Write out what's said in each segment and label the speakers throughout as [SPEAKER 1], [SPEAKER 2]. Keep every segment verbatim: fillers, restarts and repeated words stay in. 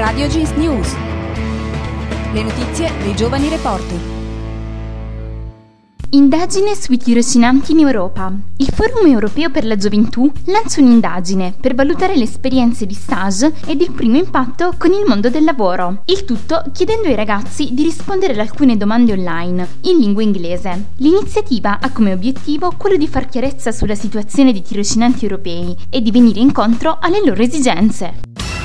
[SPEAKER 1] Radio Jeans News. Le notizie dei giovani reporter.
[SPEAKER 2] Indagine sui tirocinanti in Europa. Il Forum Europeo per la Gioventù lancia un'indagine per valutare le esperienze di stage ed il primo impatto con il mondo del lavoro. Il tutto chiedendo ai ragazzi di rispondere ad alcune domande online in lingua inglese. L'iniziativa ha come obiettivo quello di far chiarezza sulla situazione dei tirocinanti europei e di venire incontro alle loro esigenze.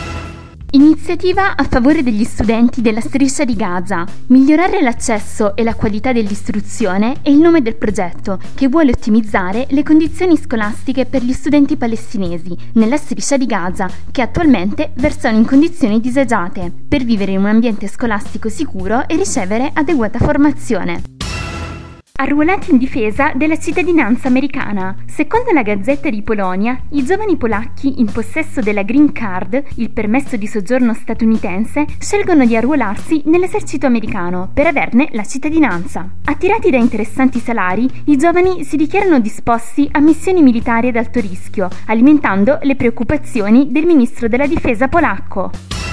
[SPEAKER 2] Iniziativa a favore degli studenti della Striscia di Gaza. Migliorare l'accesso e la qualità dell'istruzione è il nome del progetto, che vuole ottimizzare le condizioni scolastiche per gli studenti palestinesi nella Striscia di Gaza, che attualmente versano in condizioni disagiate, per vivere in un ambiente scolastico sicuro e ricevere adeguata formazione. Arruolati in difesa della cittadinanza americana. Secondo la Gazzetta di Polonia, i giovani polacchi in possesso della Green Card, il permesso di soggiorno statunitense, scelgono di arruolarsi nell'esercito americano per averne la cittadinanza. Attirati da interessanti salari, i giovani si dichiarano disposti a missioni militari ad alto rischio, alimentando le preoccupazioni del ministro della difesa polacco.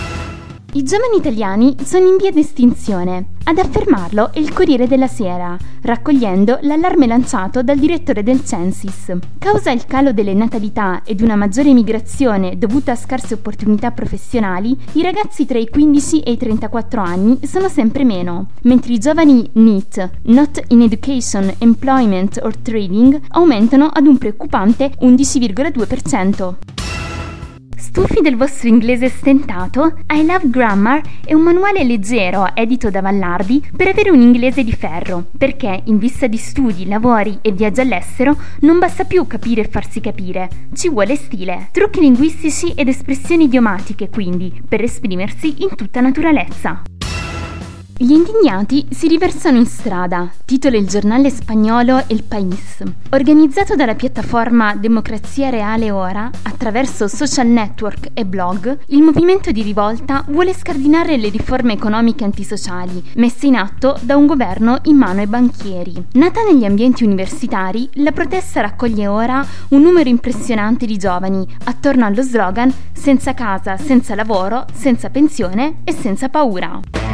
[SPEAKER 2] I giovani italiani sono in via di estinzione. Ad affermarlo è il Corriere della Sera, raccogliendo l'allarme lanciato dal direttore del Censis. Causa il calo delle natalità ed una maggiore migrazione dovuta a scarse opportunità professionali, i ragazzi tra i quindici e i trentaquattro anni sono sempre meno, mentre i giovani N E E T, Not in Education, Employment or Trading, aumentano ad un preoccupante undici virgola due per cento. Stufi del vostro inglese stentato? I Love Grammar è un manuale leggero edito da Vallardi per avere un inglese di ferro, perché in vista di studi, lavori e viaggi all'estero non basta più capire e farsi capire, ci vuole stile. Trucchi linguistici ed espressioni idiomatiche, quindi, per esprimersi in tutta naturalezza. Gli indignati si riversano in strada, titola il giornale spagnolo El País. Organizzato dalla piattaforma Democrazia Reale Ora, attraverso social network e blog, il movimento di rivolta vuole scardinare le riforme economiche antisociali messe in atto da un governo in mano ai banchieri. Nata negli ambienti universitari, la protesta raccoglie ora un numero impressionante di giovani attorno allo slogan «Senza casa, senza lavoro, senza pensione e senza paura».